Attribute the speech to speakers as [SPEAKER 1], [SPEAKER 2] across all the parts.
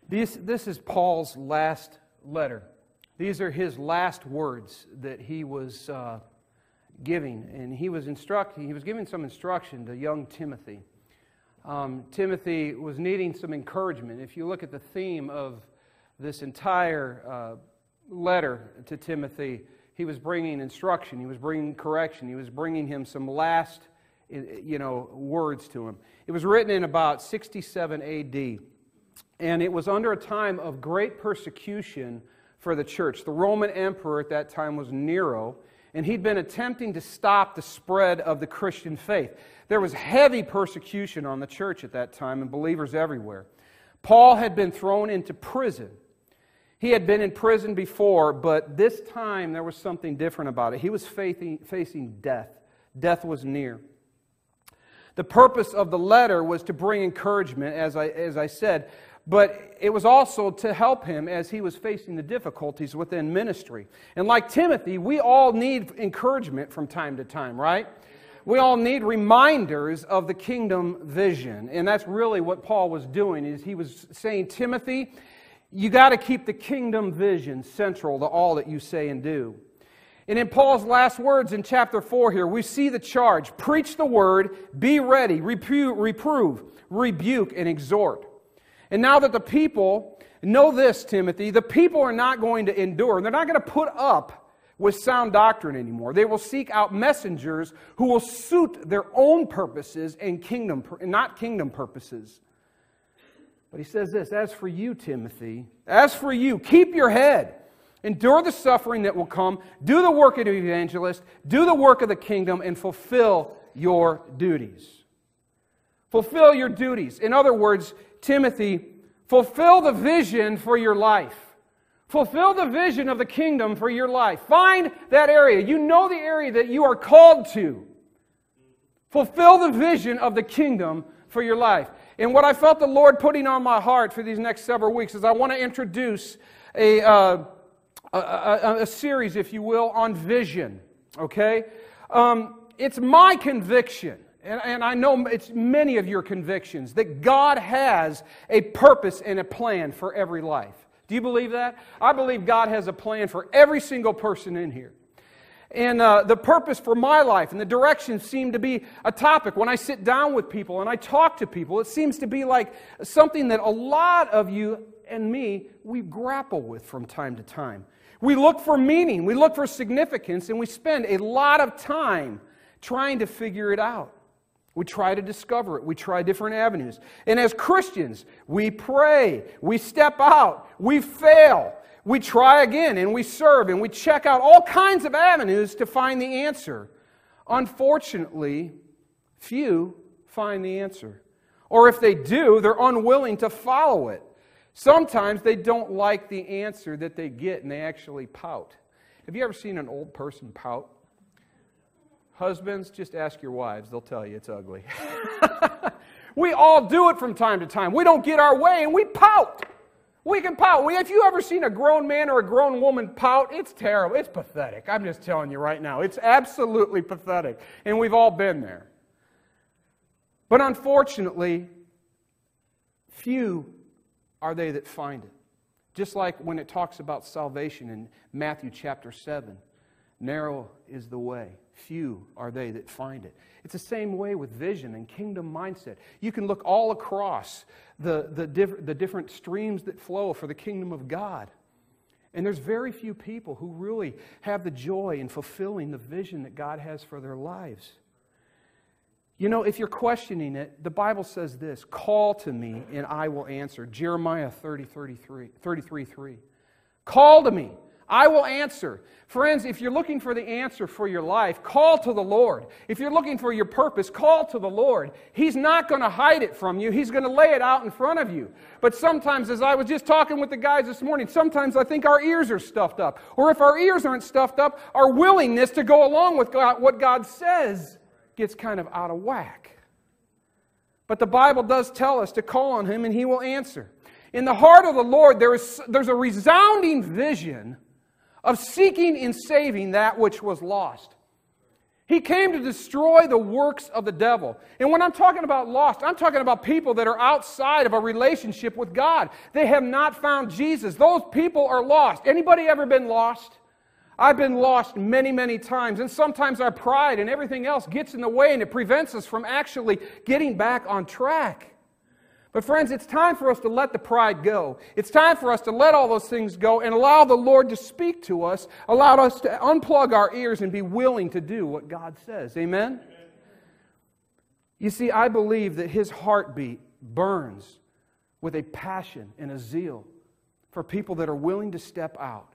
[SPEAKER 1] This is Paul's last letter. These are his last words that he was giving, and he was giving some instruction to young Timothy. Timothy was needing some encouragement. If you look at the theme of this entire letter to Timothy, he was bringing instruction, he was bringing correction, he was bringing him some last, words to him. It was written in about 67 A.D., and it was under a time of great persecution for the church. The Roman emperor at that time was Nero, and he'd been attempting to stop the spread of the Christian faith. There was heavy persecution on the church at that time and believers everywhere. Paul had been thrown into prison. He had been in prison before, but this time there was something different about it. He was facing death. Death was near. The purpose of the letter was to bring encouragement, as I said, but it was also to help him as he was facing the difficulties within ministry. And like Timothy, we all need encouragement from time to time, right? We all need reminders of the kingdom vision. And that's really what Paul was doing, is he was saying, Timothy, you got to keep the kingdom vision central to all that you say and do. And in Paul's last words in chapter 4 here, we see the charge: preach the word, be ready, reprove, rebuke, and exhort. And now that the people know this, Timothy, the people are not going to endure. They're not going to put up with sound doctrine anymore. They will seek out messengers who will suit their own purposes and not kingdom purposes. But he says this: as for you, Timothy, as for you, keep your head. Endure the suffering that will come. Do the work of the evangelist. Do the work of the kingdom and fulfill your duties. Fulfill your duties. In other words, Timothy, fulfill the vision for your life. Fulfill the vision of the kingdom for your life. Find that area. You know the area that you are called to. Fulfill the vision of the kingdom for your life. And what I felt the Lord putting on my heart for these next several weeks is I want to introduce a series, if you will, on vision. Okay? It's my conviction, and I know it's many of your convictions, that God has a purpose and a plan for every life. Do you believe that? I believe God has a plan for every single person in here. And the purpose for my life and the direction seem to be a topic. When I sit down with people and I talk to people, it seems to be like something that a lot of you and me, we grapple with from time to time. We look for meaning, we look for significance, and we spend a lot of time trying to figure it out. We try to discover it. We try different avenues. And as Christians, we pray, we step out, we fail, we try again, and we serve, and we check out all kinds of avenues to find the answer. Unfortunately, few find the answer. Or if they do, they're unwilling to follow it. Sometimes they don't like the answer that they get, and they actually pout. Have you ever seen an old person pout? Husbands, just ask your wives. They'll tell you it's ugly. We all do it from time to time. We don't get our way, and we pout. We can pout. If you ever seen a grown man or a grown woman pout, it's terrible. It's pathetic. I'm just telling you right now. It's absolutely pathetic, and we've all been there. But unfortunately, few are they that find it. Just like when it talks about salvation in Matthew chapter 7. Narrow is the way. Few are they that find it. It's the same way with vision and kingdom mindset. You can look all across the different streams that flow for the kingdom of God. And there's very few people who really have the joy in fulfilling the vision that God has for their lives. You know, if you're questioning it, the Bible says this: call to me and I will answer. Jeremiah 33:3. Call to me, I will answer. Friends, if you're looking for the answer for your life, call to the Lord. If you're looking for your purpose, call to the Lord. He's not going to hide it from you. He's going to lay it out in front of you. But sometimes, as I was just talking with the guys this morning, sometimes I think our ears are stuffed up. Or if our ears aren't stuffed up, our willingness to go along with what God says gets kind of out of whack. But the Bible does tell us to call on Him and He will answer. In the heart of the Lord, there's a resounding vision of seeking and saving that which was lost. He came to destroy the works of the devil. And when I'm talking about lost, I'm talking about people that are outside of a relationship with God. They have not found Jesus. Those people are lost. Anybody ever been lost? I've been lost many, many times. And sometimes our pride and everything else gets in the way and it prevents us from actually getting back on track. But friends, it's time for us to let the pride go. It's time for us to let all those things go and allow the Lord to speak to us, allow us to unplug our ears and be willing to do what God says. Amen? You see, I believe that His heartbeat burns with a passion and a zeal for people that are willing to step out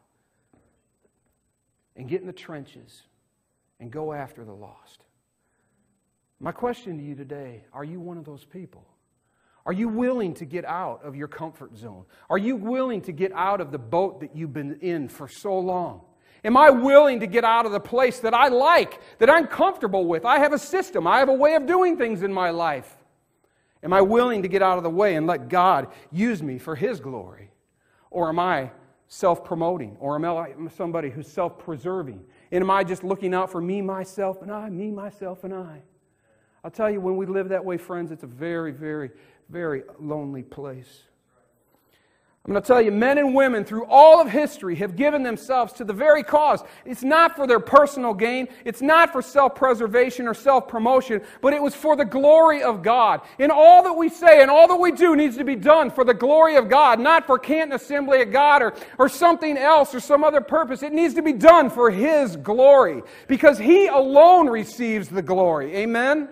[SPEAKER 1] and get in the trenches and go after the lost. My question to you today, are you one of those people? Are you willing to get out of your comfort zone? Are you willing to get out of the boat that you've been in for so long? Am I willing to get out of the place that I like, that I'm comfortable with? I have a system. I have a way of doing things in my life. Am I willing to get out of the way and let God use me for His glory? Or am I self-promoting? Or am I somebody who's self-preserving? And am I just looking out for me, myself, and I, me, myself, and I? I'll tell you, when we live that way, friends, it's a very, very, very lonely place. I'm going to tell you, men and women through all of history have given themselves to the very cause. It's not for their personal gain. It's not for self-preservation or self-promotion, but it was for the glory of God. And all that we say and all that we do needs to be done for the glory of God, not for Canton Assembly of God or something else or some other purpose. It needs to be done for His glory because He alone receives the glory. Amen?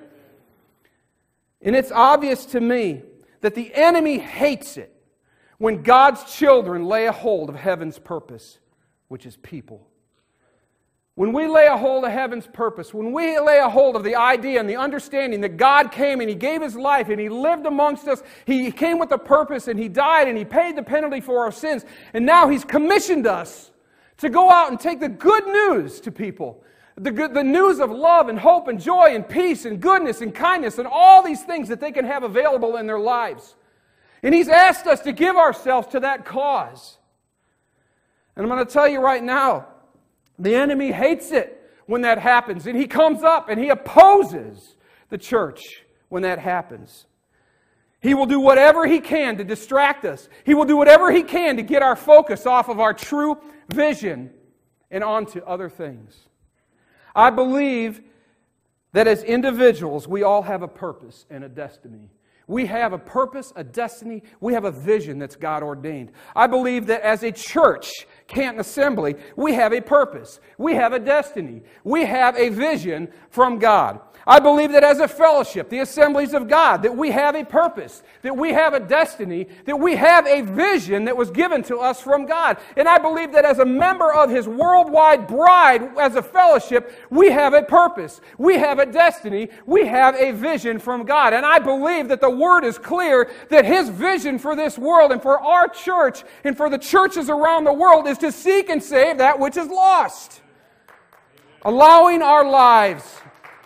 [SPEAKER 1] And it's obvious to me that the enemy hates it when God's children lay a hold of heaven's purpose, which is people. When we lay a hold of heaven's purpose, when we lay a hold of the idea and the understanding that God came and He gave His life and He lived amongst us, He came with a purpose and He died and He paid the penalty for our sins, and now He's commissioned us to go out and take the good news to people. The news of love and hope and joy and peace and goodness and kindness and all these things that they can have available in their lives. And He's asked us to give ourselves to that cause. And I'm going to tell you right now, the enemy hates it when that happens. And he comes up and he opposes the church when that happens. He will do whatever he can to distract us. He will do whatever he can to get our focus off of our true vision and onto other things. I believe that as individuals, we all have a purpose and a destiny. We have a purpose, a destiny, we have a vision that's God ordained. I believe that as a church, Canton Assembly, we have a purpose, we have a destiny, we have a vision from God. I believe that as a fellowship, the Assemblies of God, that we have a purpose, that we have a destiny, that we have a vision that was given to us from God. And I believe that as a member of His worldwide bride, as a fellowship, we have a purpose, we have a destiny, we have a vision from God. And I believe that the Word is clear that His vision for this world and for our church and for the churches around the world is to seek and save that which is lost. Allowing our lives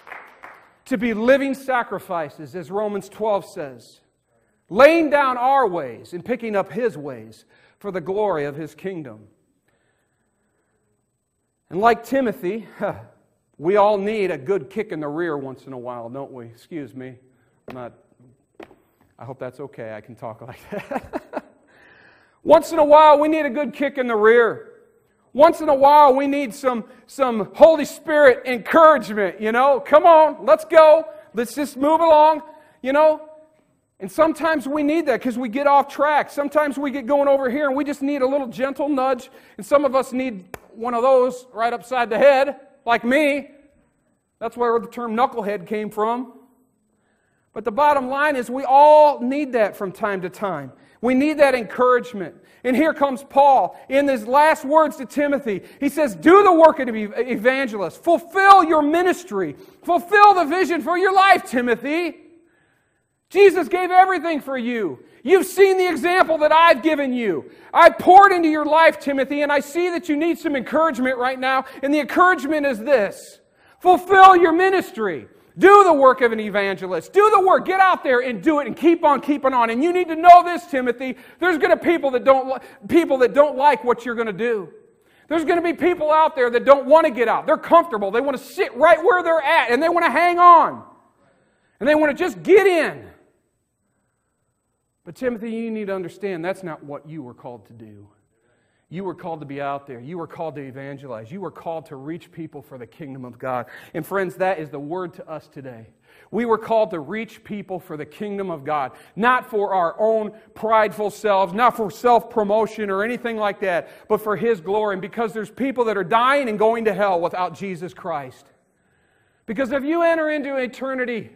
[SPEAKER 1] to be living sacrifices, as Romans 12 says. Laying down our ways and picking up His ways for the glory of His kingdom. And like Timothy, we all need a good kick in the rear once in a while, don't we? Excuse me. I hope that's okay. I can talk like that. Once in a while, we need a good kick in the rear. Once in a while, we need some Holy Spirit encouragement, you know. Come on, let's go. Let's just move along, you know. And sometimes we need that because we get off track. Sometimes we get going over here and we just need a little gentle nudge. And some of us need one of those right upside the head, like me. That's where the term knucklehead came from. But the bottom line is we all need that from time to time. We need that encouragement. And here comes Paul in his last words to Timothy. He says, do the work of an evangelist. Fulfill your ministry. Fulfill the vision for your life, Timothy. Jesus gave everything for you. You've seen the example that I've given you. I poured into your life, Timothy, and I see that you need some encouragement right now. And the encouragement is this. Fulfill your ministry. Do the work of an evangelist. Do the work. Get out there and do it and keep on keeping on. And you need to know this, Timothy. There's going to be people that don't like what you're going to do. There's going to be people out there that don't want to get out. They're comfortable. They want to sit right where they're at, and they want to hang on. And they want to just get in. But Timothy, you need to understand that's not what you were called to do. You were called to be out there. You were called to evangelize. You were called to reach people for the kingdom of God. And friends, that is the word to us today. We were called to reach people for the kingdom of God, not for our own prideful selves, not for self-promotion or anything like that, but for His glory. And because there's people that are dying and going to hell without Jesus Christ. Because if you enter into eternity,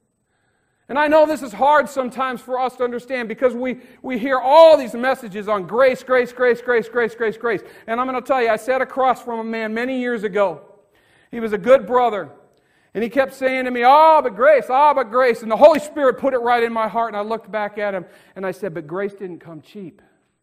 [SPEAKER 1] and I know this is hard sometimes for us to understand because we hear all these messages on grace, grace, grace, grace, grace, grace, grace. And I'm going to tell you, I sat across from a man many years ago. He was a good brother. And he kept saying to me, oh, but grace, oh, but grace. And the Holy Spirit put it right in my heart. And I looked back at him and I said, but grace didn't come cheap.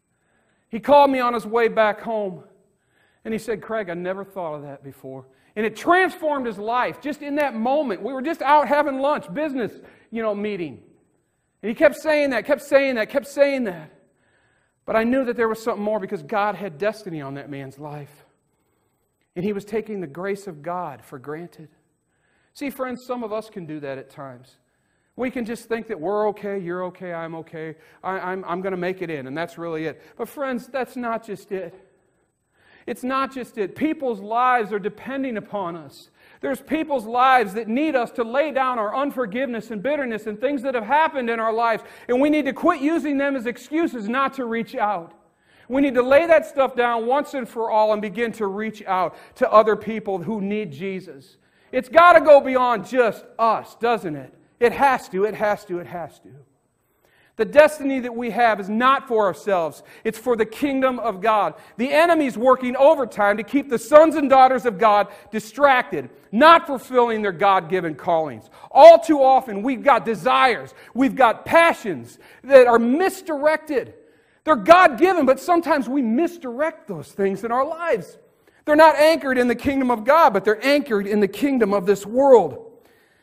[SPEAKER 1] He called me on his way back home. And he said, Craig, I never thought of that before. And it transformed his life just in that moment. We were just out having lunch, business, meeting. And he kept saying that, kept saying that, kept saying that. But I knew that there was something more because God had destiny on that man's life. And he was taking the grace of God for granted. See, friends, some of us can do that at times. We can just think that we're okay, you're okay, I'm okay, I'm going to make it in, and that's really it. But friends, that's not just it. It's not just it. People's lives are depending upon us. There's people's lives that need us to lay down our unforgiveness and bitterness and things that have happened in our lives. And we need to quit using them as excuses not to reach out. We need to lay that stuff down once and for all and begin to reach out to other people who need Jesus. It's got to go beyond just us, doesn't it? It has to, it has to, it has to. The destiny that we have is not for ourselves. It's for the kingdom of God. The enemy's working overtime to keep the sons and daughters of God distracted, not fulfilling their God-given callings. All too often, we've got desires, we've got passions that are misdirected. They're God-given, but sometimes we misdirect those things in our lives. They're not anchored in the kingdom of God, but they're anchored in the kingdom of this world.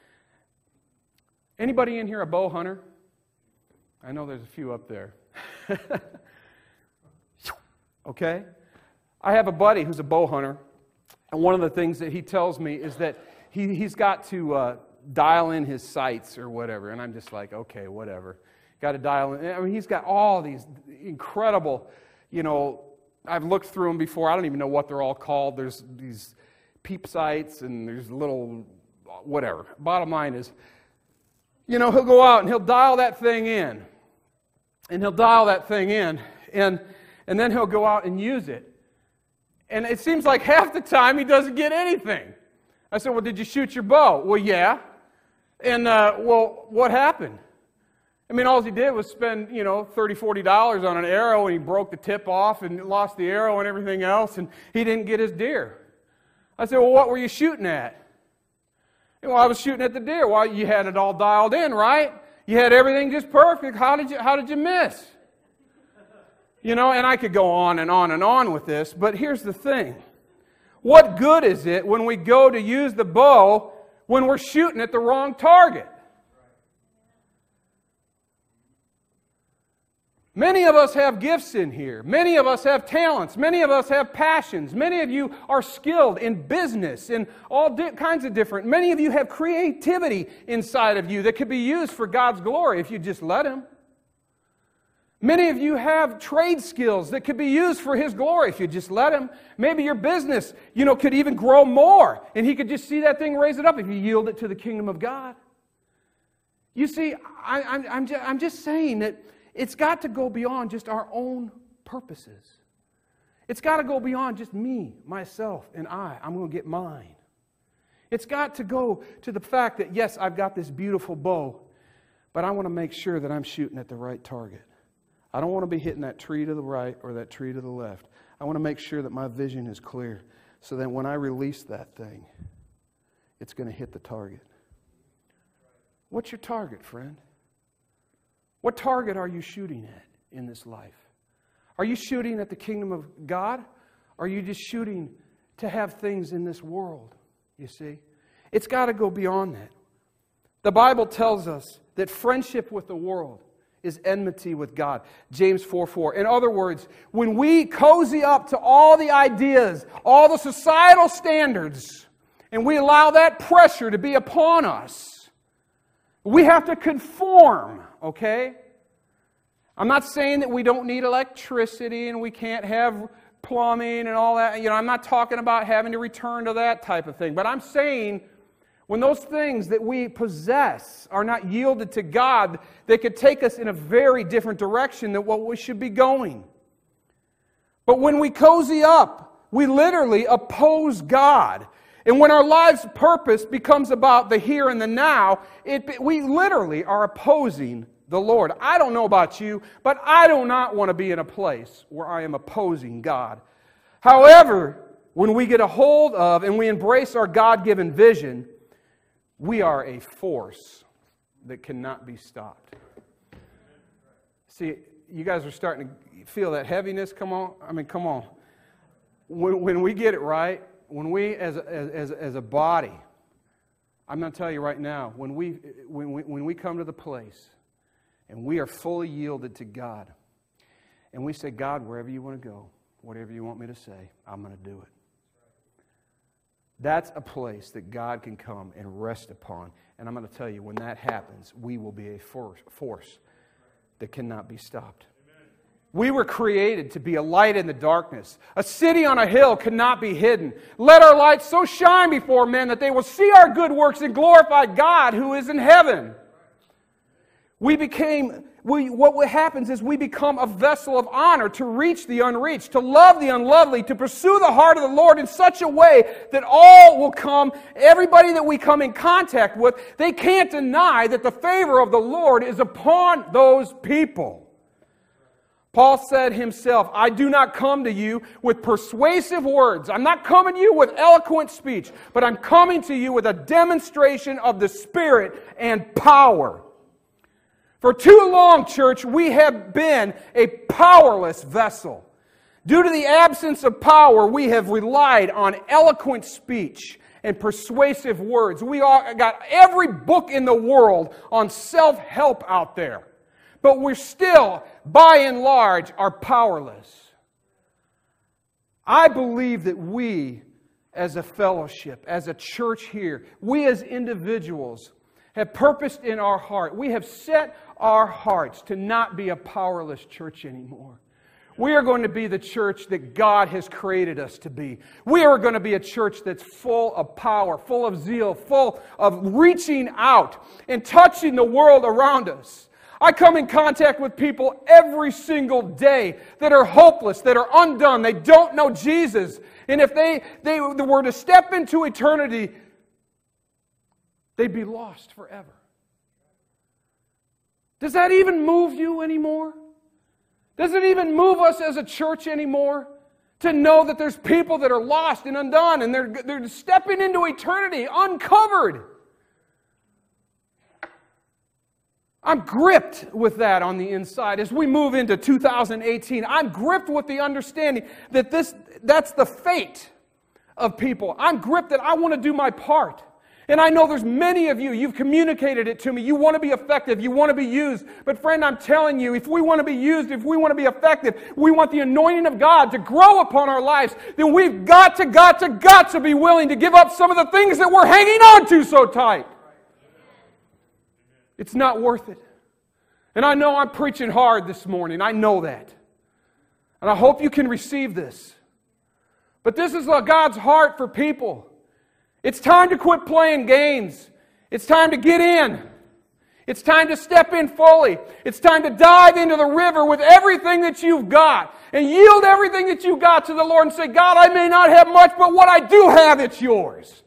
[SPEAKER 1] Anybody in here a bow hunter? I know there's a few up there. Okay? I have a buddy who's a bow hunter, and one of the things that he tells me is that he's got to dial in his sights or whatever, and I'm just like, okay, whatever. Got to dial in. I mean, he's got all these incredible, I've looked through them before. I don't even know what they're all called. There's these peep sights and there's little whatever. Bottom line is, he'll go out and he'll dial that thing in. And he'll dial that thing in. And then he'll go out and use it. And it seems like half the time he doesn't get anything. I said, well, did you shoot your bow? Well, yeah. And, what happened? I mean, all he did was spend, $30, $40 on an arrow, and he broke the tip off and lost the arrow and everything else, and he didn't get his deer. I said, well, what were you shooting at? Well, I was shooting at the deer. Well, you had it all dialed in, right? You had everything just perfect. How did you miss? And I could go on and on and on with this, but here's the thing. What good is it when we go to use the bow when we're shooting at the wrong target? Many of us have gifts in here. Many of us have talents. Many of us have passions. Many of you are skilled in business and all kinds of different. Many of you have creativity inside of you that could be used for God's glory if you just let Him. Many of you have trade skills that could be used for His glory if you just let Him. Maybe your business, could even grow more and He could just see that thing, raise it up if you yield it to the kingdom of God. You see, I'm just saying that it's got to go beyond just our own purposes. It's got to go beyond just me, myself, and I'm going to get mine. It's got to go to the fact that, yes, I've got this beautiful bow, but I want to make sure that I'm shooting at the right target. I don't want to be hitting that tree to the right or that tree to the left. I want to make sure that my vision is clear so that when I release that thing, it's going to hit the target. What's your target, friend? What target are you shooting at in this life? Are you shooting at the kingdom of God? Or are you just shooting to have things in this world? You see? It's got to go beyond that. The Bible tells us that friendship with the world is enmity with God. James 4:4. In other words, when we cozy up to all the ideas, all the societal standards, and we allow that pressure to be upon us, we have to conform, okay? I'm not saying that we don't need electricity and we can't have plumbing and all that. I'm not talking about having to return to that type of thing. But I'm saying when those things that we possess are not yielded to God, they could take us in a very different direction than what we should be going. But when we cozy up, we literally oppose God. And when our life's purpose becomes about the here and the now, we literally are opposing the Lord. I don't know about you, but I do not want to be in a place where I am opposing God. However, when we get a hold of and we embrace our God-given vision, we are a force that cannot be stopped. See, you guys are starting to feel that heaviness. Come on. Come on. When we get it right, when we as a body, I'm going to tell you right now, when we come to the place and we are fully yielded to God, and we say, God, wherever you want to go, whatever you want me to say, I'm going to do it. That's a place that God can come and rest upon. And I'm going to tell you, when that happens, we will be a force that cannot be stopped. We were created to be a light in the darkness. A city on a hill cannot be hidden. Let our light so shine before men that they will see our good works and glorify God who is in heaven. What happens is we become a vessel of honor to reach the unreached, to love the unlovely, to pursue the heart of the Lord in such a way that all will come, everybody that we come in contact with, they can't deny that the favor of the Lord is upon those people. Paul said himself, I do not come to you with persuasive words. I'm not coming to you with eloquent speech, but I'm coming to you with a demonstration of the Spirit and power. For too long, church, we have been a powerless vessel. Due to the absence of power, we have relied on eloquent speech and persuasive words. We all got every book in the world on self-help out there. But we're still, by and large, are powerless. I believe that we, as a fellowship, as a church here, we as individuals have purposed in our heart. We have set our hearts to not be a powerless church anymore. We are going to be the church that God has created us to be. We are going to be a church that's full of power, full of zeal, full of reaching out and touching the world around us. I come in contact with people every single day that are hopeless, that are undone. They don't know Jesus. And if they were to step into eternity, they'd be lost forever. Does that even move you anymore? Does it even move us as a church anymore? To know that there's people that are lost and undone and they're stepping into eternity uncovered. I'm gripped with that on the inside. As we move into 2018, I'm gripped with the understanding that that's the fate of people. I'm gripped that I want to do my part. And I know there's many of you, you've communicated it to me. You want to be effective. You want to be used. But friend, I'm telling you, if we want to be used, if we want to be effective, we want the anointing of God to grow upon our lives, then we've got to be willing to give up some of the things that we're hanging on to so tight. It's not worth it. And I know I'm preaching hard this morning. I know that. And I hope you can receive this. But this is God's heart for people. It's time to quit playing games. It's time to get in. It's time to step in fully. It's time to dive into the river with everything that you've got and yield everything that you've got to the Lord and say, God, I may not have much, but what I do have, it's yours.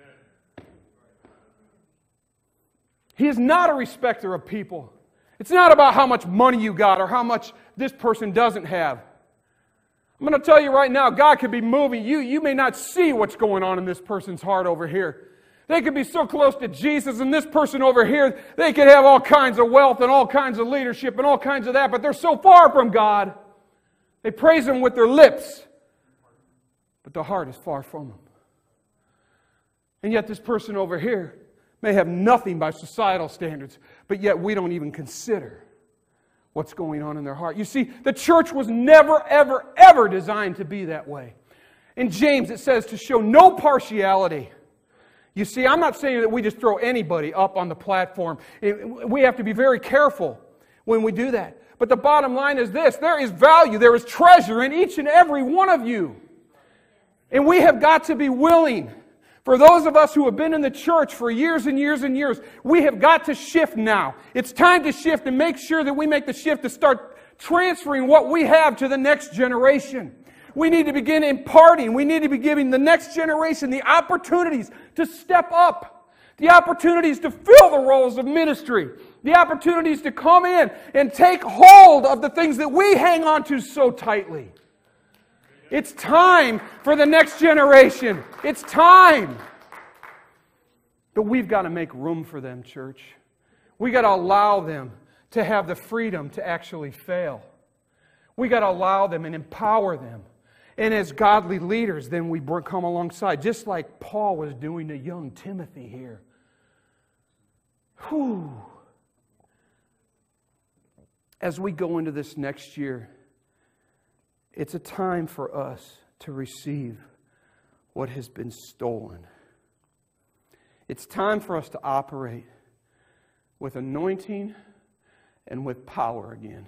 [SPEAKER 1] He is not a respecter of people. It's not about how much money you got or how much this person doesn't have. I'm going to tell you right now, God could be moving. You may not see what's going on in this person's heart over here. They could be so close to Jesus, and this person over here, they could have all kinds of wealth and all kinds of leadership and all kinds of that, but they're so far from God. They praise Him with their lips, but the heart is far from Him. And yet this person over here may have nothing by societal standards, but yet we don't even consider what's going on in their heart. You see, the church was never, ever, ever designed to be that way. In James, it says to show no partiality. You see, I'm not saying that we just throw anybody up on the platform. We have to be very careful when we do that. But the bottom line is this: there is value, there is treasure in each and every one of you. And we have got to be willing. For those of us who have been in the church for years and years and years, we have got to shift now. It's time to shift and make sure that we make the shift to start transferring what we have to the next generation. We need to begin imparting. We need to be giving the next generation the opportunities to step up, the opportunities to fill the roles of ministry, the opportunities to come in and take hold of the things that we hang on to so tightly. It's time for the next generation. It's time. But we've got to make room for them, church. We've got to allow them to have the freedom to actually fail. We've got to allow them and empower them. And as godly leaders, then we come alongside, just like Paul was doing to young Timothy here. Whew. As we go into this next year, it's a time for us to receive what has been stolen. It's time for us to operate with anointing and with power again.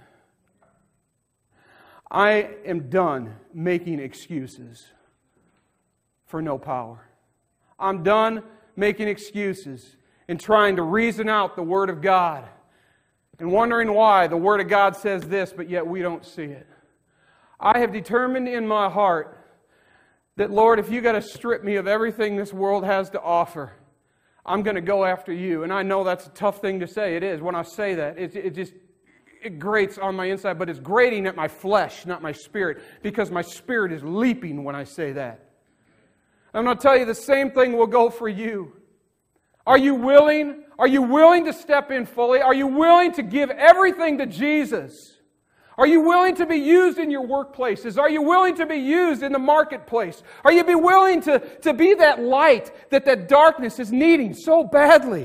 [SPEAKER 1] I am done making excuses for no power. I'm done making excuses and trying to reason out the Word of God and wondering why the Word of God says this, but yet we don't see it. I have determined in my heart that, Lord, if you got to strip me of everything this world has to offer, I'm going to go after you. And I know that's a tough thing to say. It is. When I say that, it grates on my inside, but it's grating at my flesh, not my spirit, because my spirit is leaping when I say that. I'm going to tell you the same thing will go for you. Are you willing? Are you willing to step in fully? Are you willing to give everything to Jesus? Are you willing to be used in your workplaces? Are you willing to be used in the marketplace? Are you willing to be that light that darkness is needing so badly?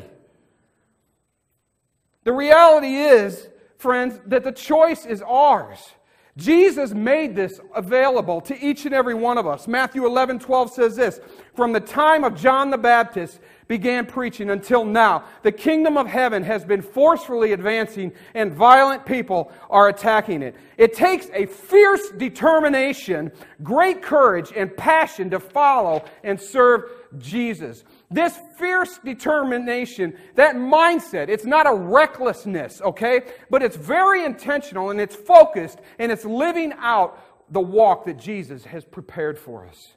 [SPEAKER 1] The reality is, friends, that the choice is ours. Jesus made this available to each and every one of us. Matthew 11:12 says this: "From the time of John the Baptist began preaching until now, the kingdom of heaven has been forcefully advancing and violent people are attacking it." It takes a fierce determination, great courage, and passion to follow and serve Jesus. This fierce determination, that mindset, it's not a recklessness, okay? But it's very intentional and it's focused and it's living out the walk that Jesus has prepared for us.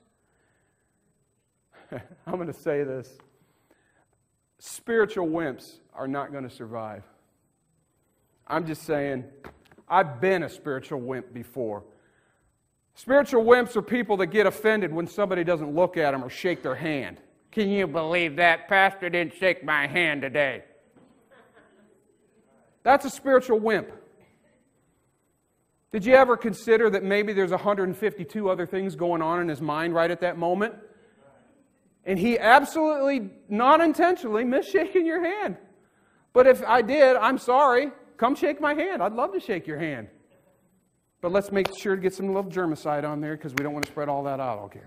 [SPEAKER 1] I'm going to say this. Spiritual wimps are not going to survive. I'm just saying, I've been a spiritual wimp before. Spiritual wimps are people that get offended when somebody doesn't look at them or shake their hand. Can you believe that? Pastor didn't shake my hand today. That's a spiritual wimp. Did you ever consider that maybe there's 152 other things going on in his mind right at that moment? And he absolutely, not intentionally, missed shaking your hand. But if I did, I'm sorry. Come shake my hand. I'd love to shake your hand. But let's make sure to get some little germicide on there because we don't want to spread all that out. Okay.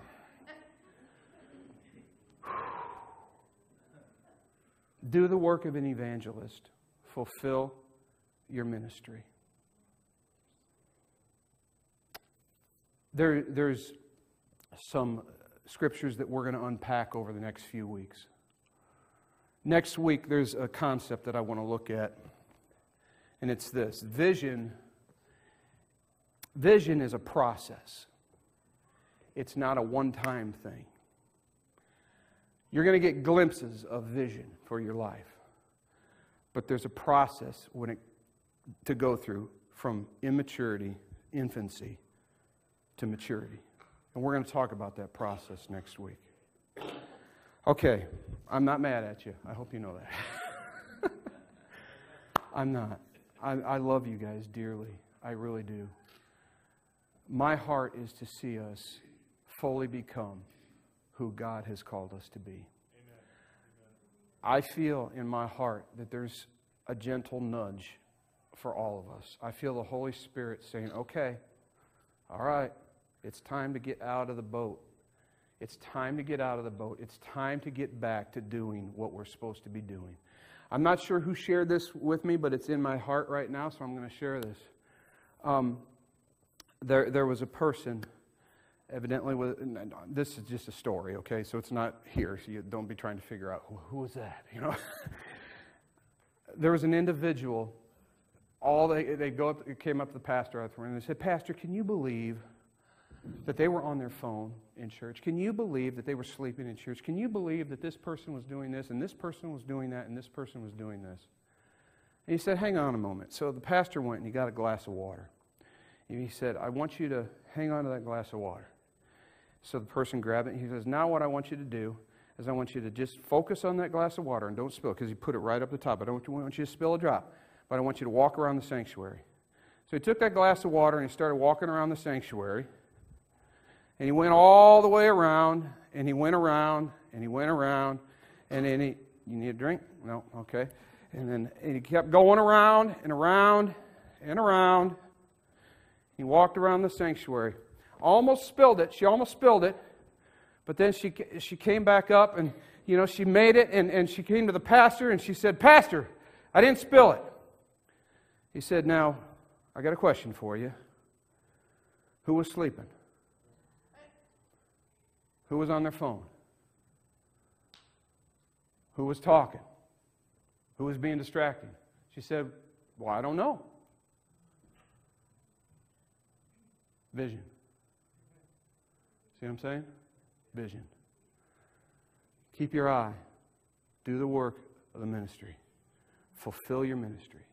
[SPEAKER 1] Do the work of an evangelist. Fulfill your ministry. There's some scriptures that we're going to unpack over the next few weeks. Next week, there's a concept that I want to look at, and it's this. Vision is a process. It's not a one-time thing. You're going to get glimpses of vision for your life, but there's a process to go through from immaturity, infancy, to maturity. And we're going to talk about that process next week. Okay, I'm not mad at you. I hope you know that. I'm not. I love you guys dearly. I really do. My heart is to see us fully become who God has called us to be. Amen. I feel in my heart that there's a gentle nudge for all of us. I feel the Holy Spirit saying, okay, all right, it's time to get out of the boat. It's time to get out of the boat. It's time to get back to doing what we're supposed to be doing. I'm not sure who shared this with me, but it's in my heart right now, so I'm going to share this. There was a person, evidently, this is just a story, okay? So it's not here, so you don't be trying to figure out, who was that, you know? There was an individual, they came up to the pastor afterward, and they said, Pastor, can you believe that they were on their phone in church? Can you believe that they were sleeping in church? Can you believe that this person was doing this, and this person was doing that, and this person was doing this? And he said, hang on a moment. So the pastor went and he got a glass of water. And he said, I want you to hang on to that glass of water. So the person grabbed it, and he says, now what I want you to do is I want you to just focus on that glass of water and don't spill, because he put it right up the top. I don't want you to spill a drop, but I want you to walk around the sanctuary. So he took that glass of water and he started walking around the sanctuary. And he went all the way around, and he went around, and he went around, and then you need a drink? No, okay. And he kept going around and around and around. He walked around the sanctuary. Almost spilled it. She almost spilled it. But then she came back up, and, you know, she made it, and she came to the pastor, and she said, Pastor, I didn't spill it. He said, now, I got a question for you. Who was sleeping? Who was on their phone? Who was talking? Who was being distracting? She said, well, I don't know. Vision. See what I'm saying? Vision. Keep your eye. Do the work of the ministry. Fulfill your ministry.